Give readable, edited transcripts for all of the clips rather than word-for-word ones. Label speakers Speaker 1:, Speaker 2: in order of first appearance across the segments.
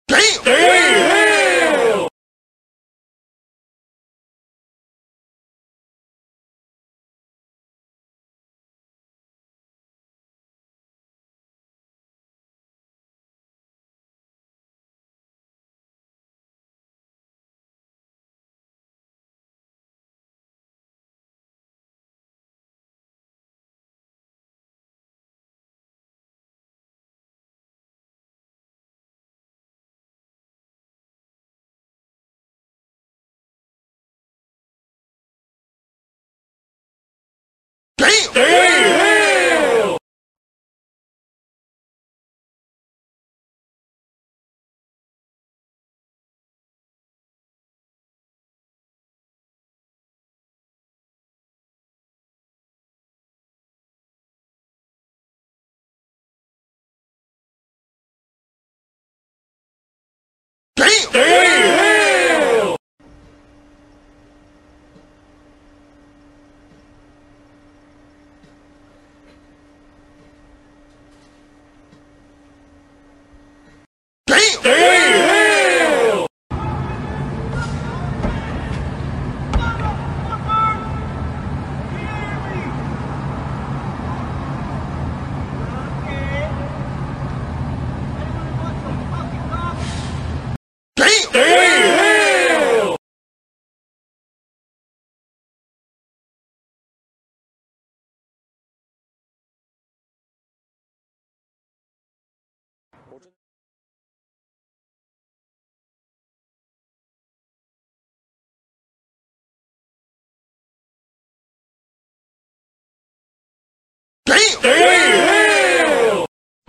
Speaker 1: Damn! Damn! Damn! Damn! Damn! Damn! Damn! Damn! Damn! Damn! Damn! Damn!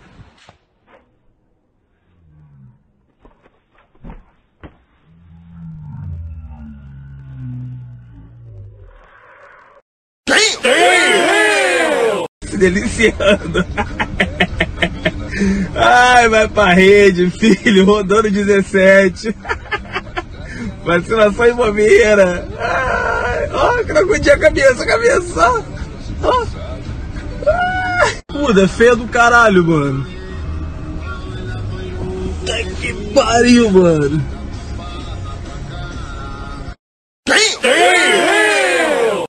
Speaker 1: Damn! Damn!
Speaker 2: Se deliciando. Ai, vai pra rede, filho, rodando 17. Vacinação em bobeira. Ai, ó, que não acudia a cabeça, ó. Puta, feia do caralho, mano. Puta que pariu, mano.
Speaker 1: Damn! Damn!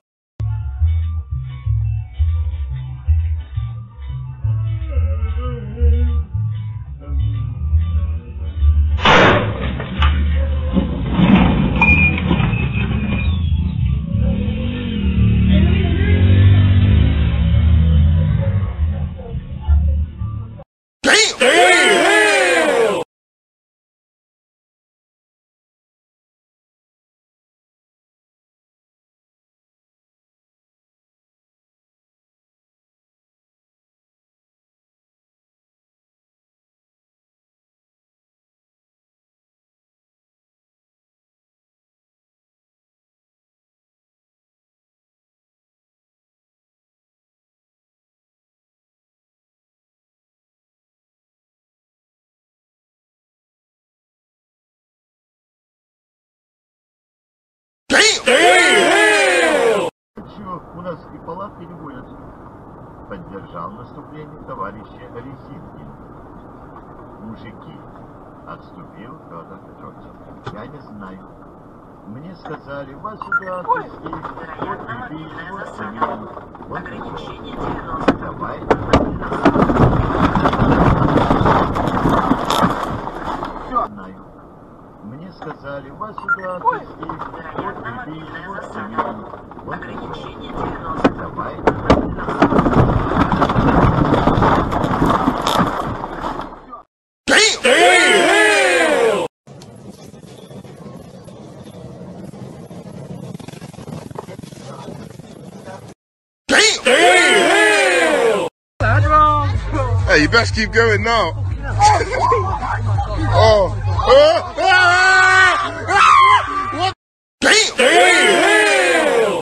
Speaker 1: Damn! Damn! Damn! Damn!
Speaker 3: У нас и палатки не будет. Поддержал наступление товарища Резинкин. Мужики. Отступил Федор Петрович. Я не знаю. Мне сказали, вас сюда отвезли. Вот убили, вот цивилен. Вот ограничение 90. Давай. Все знаю. Мне сказали, вас сюда отвезли. Вот убили, вот цивилен. Вот ограничение 90. Давай.
Speaker 1: Damn! Damn! Damn! Damn!
Speaker 4: Hey, you best keep going now. Oh. What?
Speaker 1: Damn! Damn!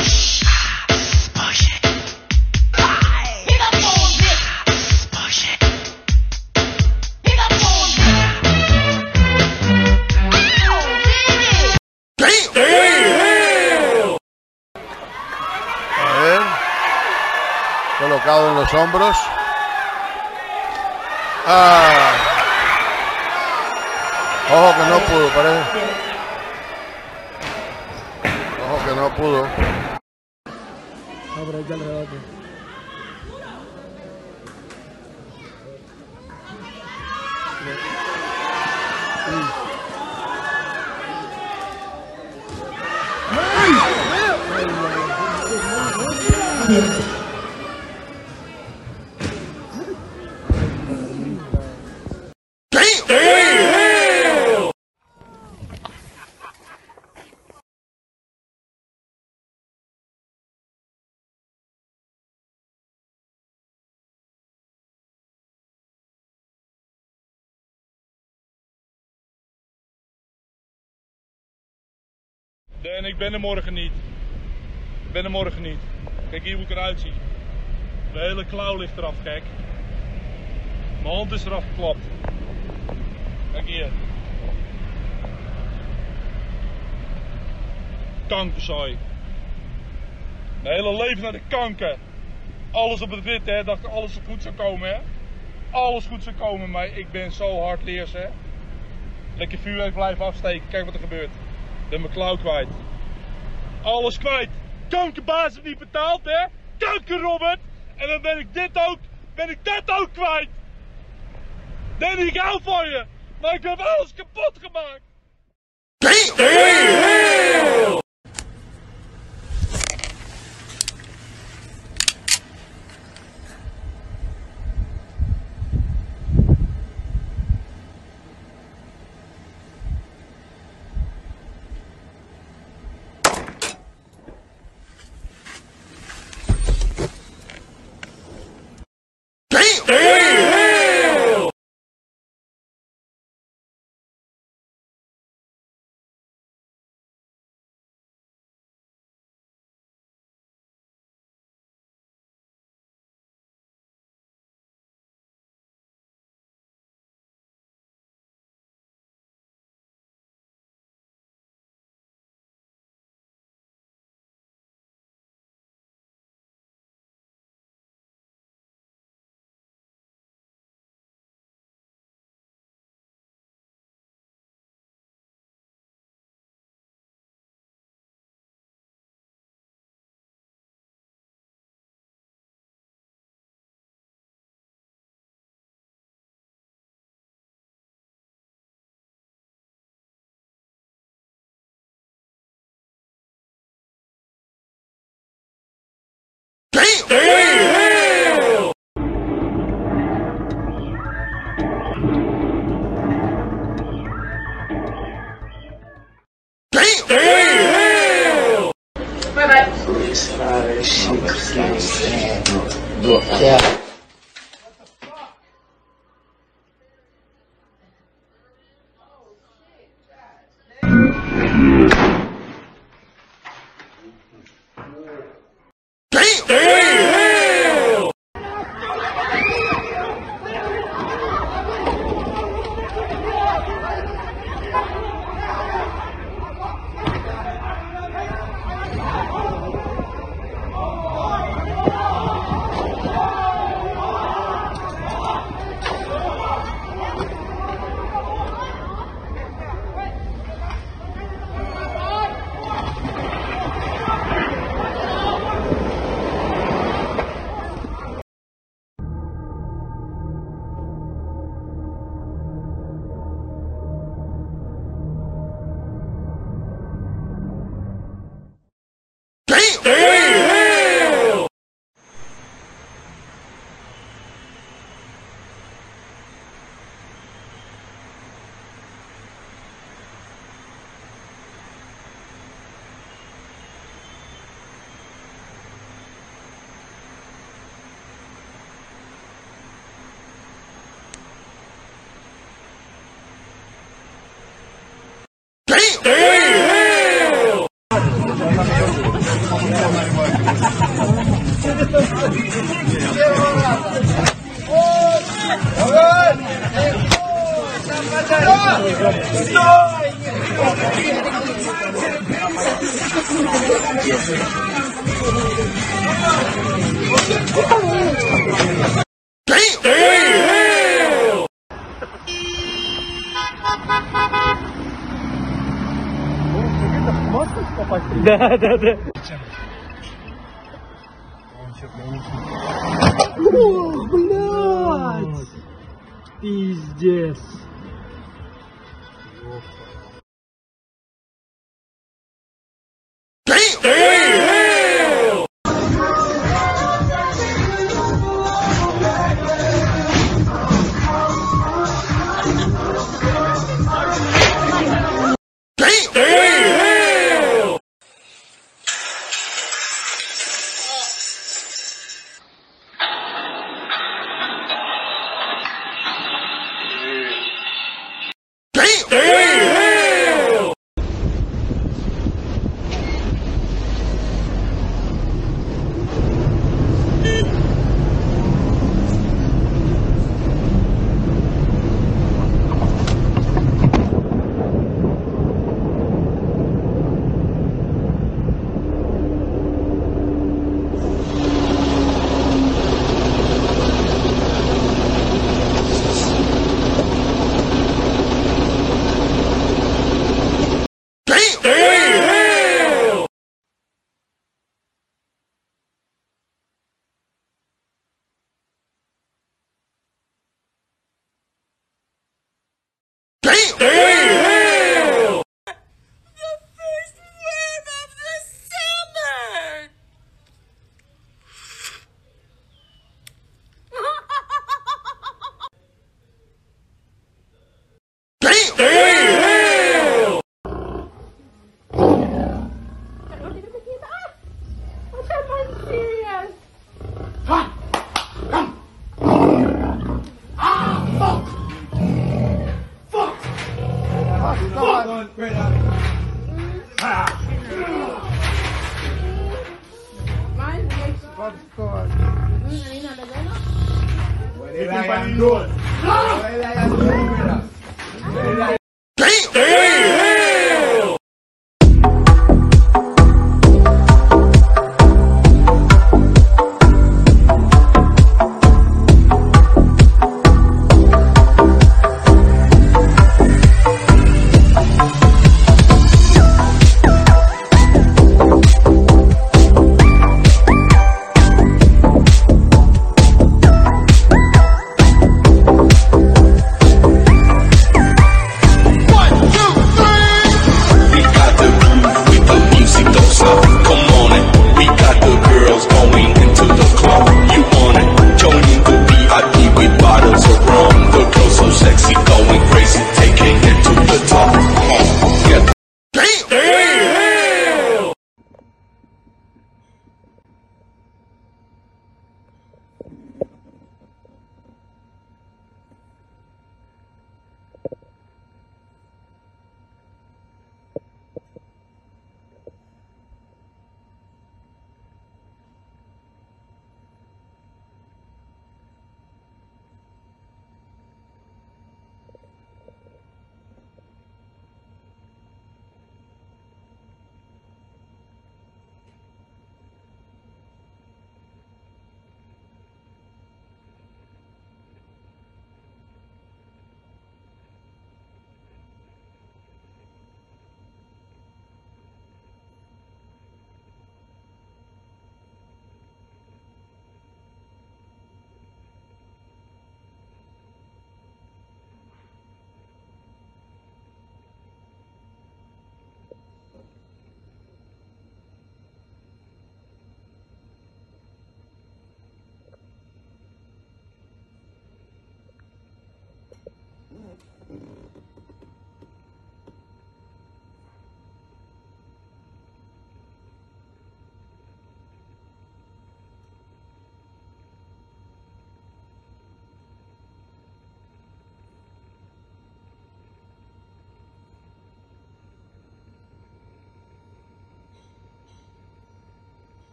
Speaker 1: Damn! Damn!
Speaker 4: A ver. Colocado en los hombros. Ojo que no pudo, parece. Ojo que no pudo.
Speaker 5: Aprovecha el rebote.
Speaker 6: En ik ben er morgen niet. Ik ben er morgen niet. Kijk hier hoe ik eruit zie. Mijn hele klauw ligt eraf, kijk. Mijn hand is eraf geklapt. Kijk hier. Kankerzooi. Mijn hele leven naar de kanker. Alles op het wit, hè. Dacht alles goed zou komen, hè. Alles goed zou komen, maar ik ben zo hardleers, hè. Lekker vuurwerk blijven afsteken. Kijk wat er gebeurt. Ik ben mijn klauw kwijt. Alles kwijt. Kankerbaas heeft niet betaald, hè? Kanker Robert. En dan ben ik dat ook kwijt. Danny, ik hou van je. Maar ik heb alles kapot gemaakt.
Speaker 5: Yeah.
Speaker 1: Damn!
Speaker 5: Да. Ох, блядь! Пиздец.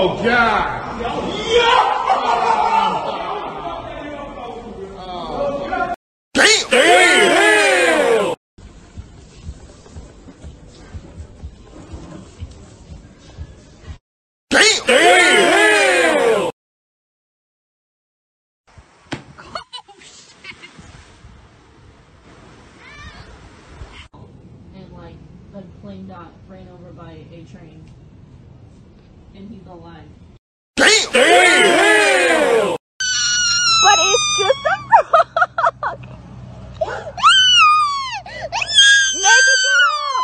Speaker 1: Oh, God. Damn! Damn! Damn! Damn!
Speaker 7: And like a plane got ran over by a train. And he's alive.
Speaker 1: Damn! Damn!
Speaker 8: But it's just a frog! Make it get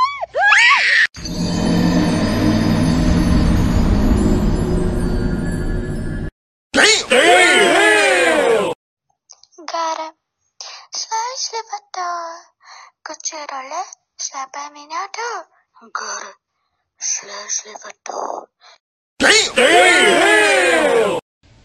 Speaker 1: Damn! Damn!
Speaker 9: Gara, slash levator, kucherole, slapaminato, gara, slash levator.
Speaker 1: Damn! Damn!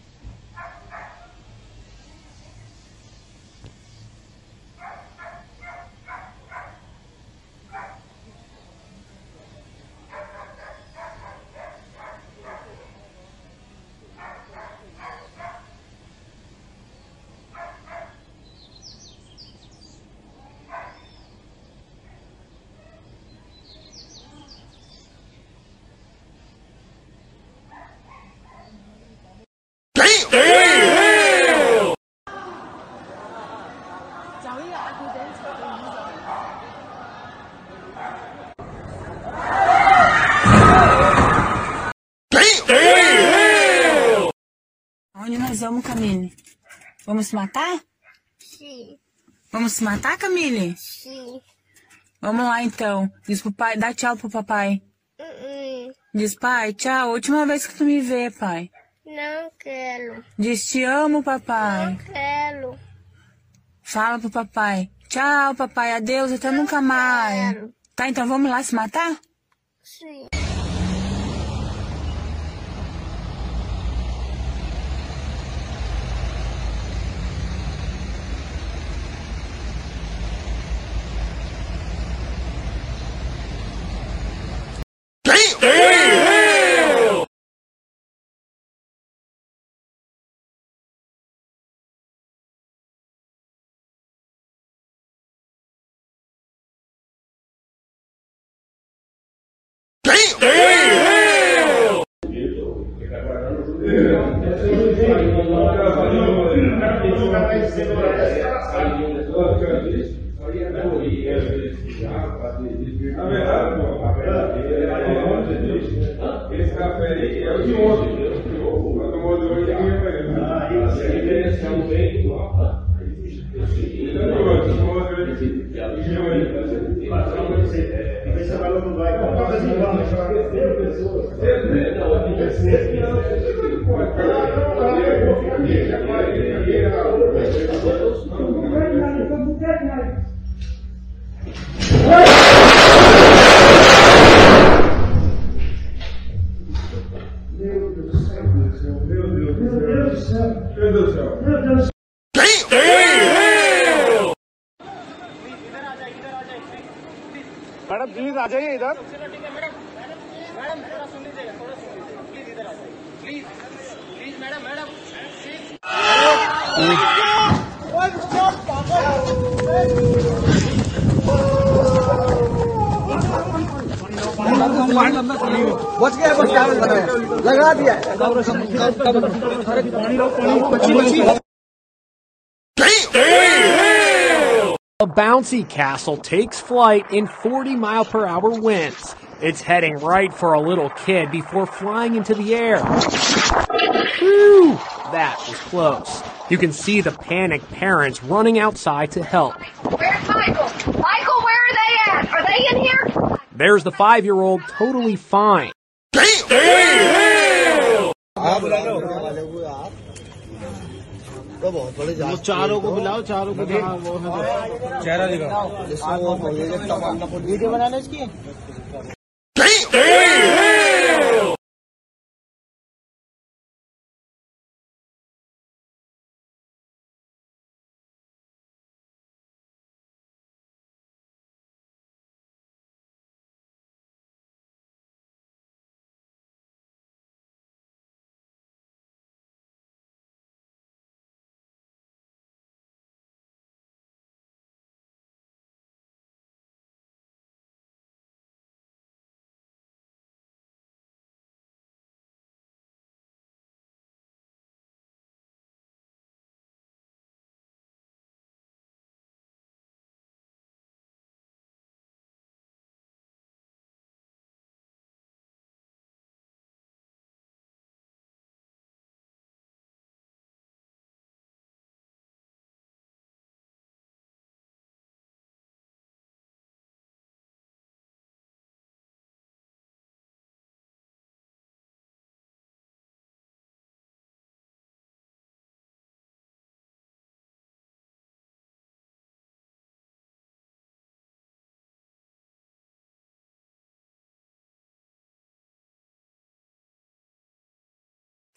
Speaker 1: Damn! Damn! Damn! Damn!
Speaker 10: Onde nós vamos, Camille? Vamos se matar?
Speaker 9: Sim,
Speaker 10: Vamos se matar, Camille?
Speaker 9: sim.
Speaker 10: Vamos lá, então. Diz pro pai, dá tchau pro papai. Diz, pai, tchau. Última vez que tu me vê, pai.
Speaker 9: Não quero,
Speaker 10: Diz, te amo, papai.
Speaker 9: quero.
Speaker 10: Fala pro papai. Tchau, papai. Adeus, até nunca mais.
Speaker 9: quero.
Speaker 10: Tá, então vamos lá se matar?
Speaker 9: Sim.
Speaker 1: Damn! Damn! Damn! Damn!
Speaker 2: Esse café aí é o de ontem. Tomou de hoje, ninguém vai
Speaker 1: Damn! Damn!
Speaker 5: Madam please आ जाइए इधर
Speaker 2: बच गया बस क्या लगा दिया
Speaker 1: Damn! Damn!
Speaker 11: A bouncy castle takes flight in 40-mile-per-hour winds. It's heading right for a little kid before flying into the air. Whew! That was close. You can see the panicked parents running outside to help.
Speaker 8: Where's Michael? Michael, where are they at? Are they in here?
Speaker 11: There's the 5-year-old totally fine.
Speaker 1: Damn! Damn!
Speaker 5: चारों को बुलाओ चारों को चेहरा दिखाओ video बनाने की
Speaker 1: Damn! Damn!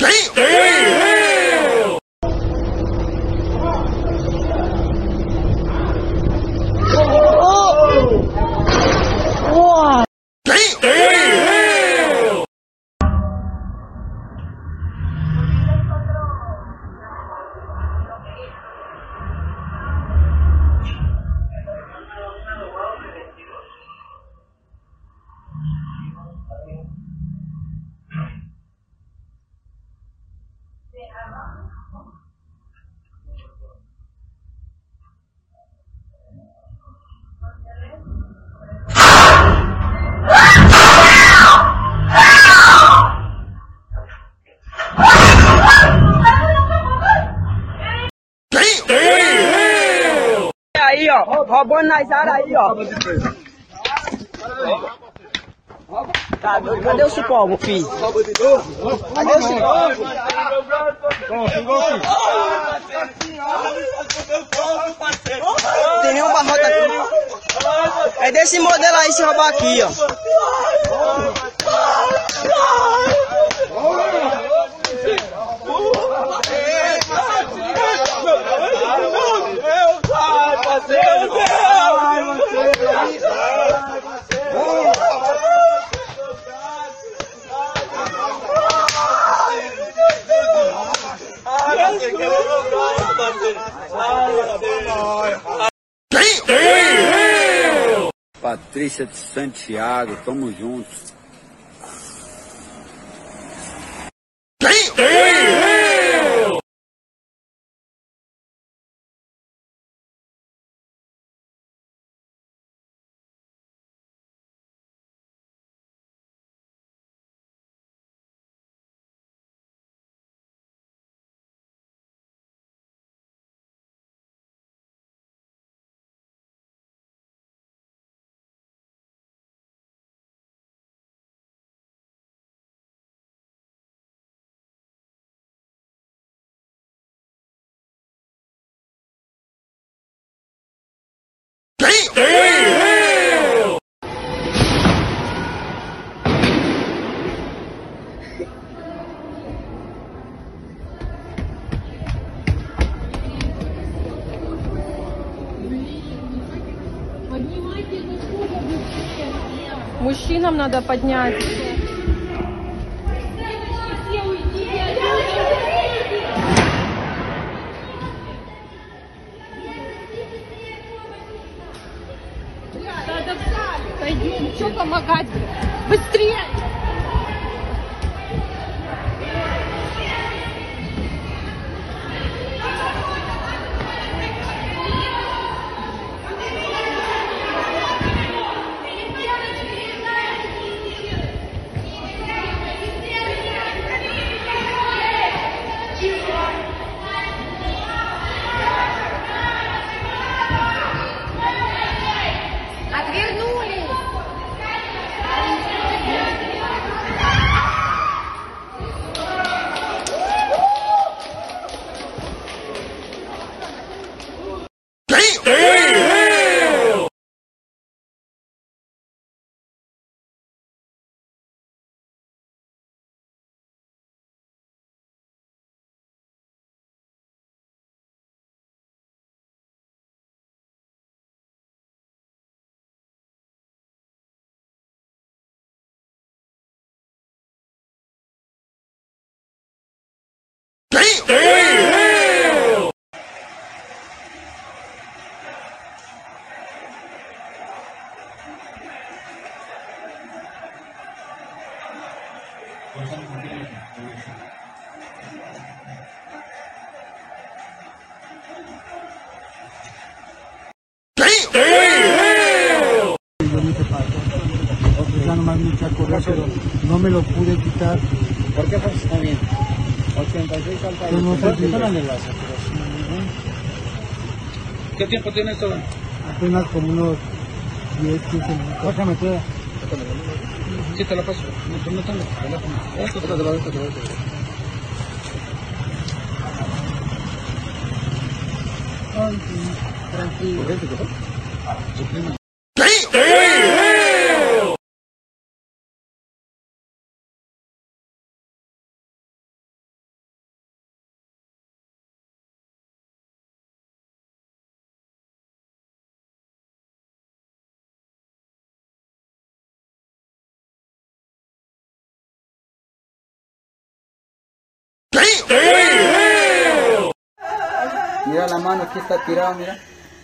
Speaker 5: Aí, ó, roubando nas áreas aí, ó. Tá doido? Cadê o cipó, meu filho? Cadê o cipó? Tem nenhum barrota aqui. É desse modelo aí se roubar aqui, ó.
Speaker 12: Patrícia de Santiago, tamo juntos.
Speaker 13: Мужчинам надо поднять. Пойдем, что помогать? Быстрее!
Speaker 5: Ya nomás me eché a correr, pero no me lo pude quitar.
Speaker 14: ¿Por qué pues está bien? 86 alta y no ¿Qué tiempo tiene esto?
Speaker 5: Apenas como unos 10, 15 minutos.
Speaker 14: Déjame tú. Sí, te lo paso. No tengo teléfono. Esto te lo doy.
Speaker 5: Ay, tranquilo.
Speaker 14: Mira la mano, aquí está tirado, mira.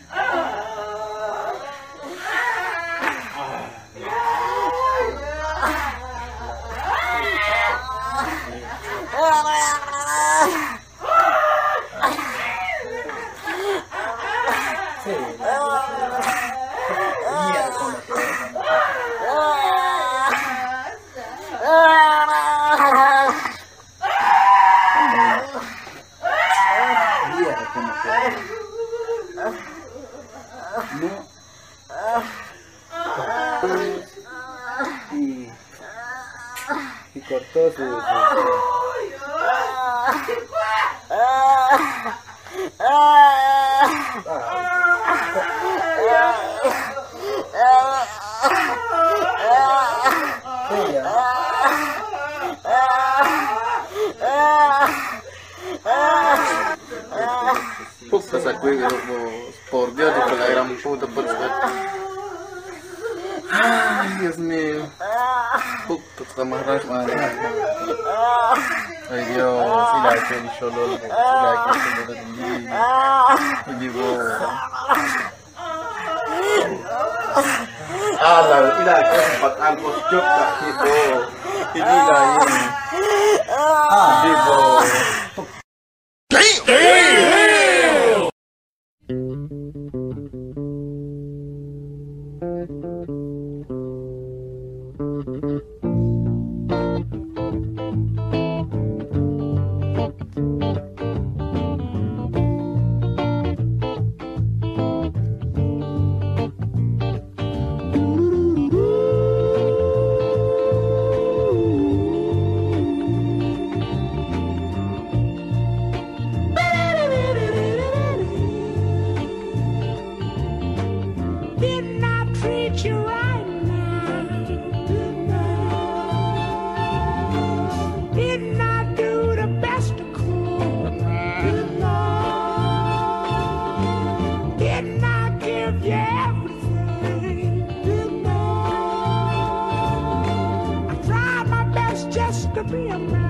Speaker 14: Y cortó su...
Speaker 2: Puta esa cuiga, por Dios, hijo de la gran puta, por favor. Ay, Dios mío. Puta, está más raro, madre. Ay, Dios, si la que el solo, si la que el solo de digo. Ah, la que es patán, pues yo, tipo, y diga ahí. Digo.
Speaker 15: Just to be a man.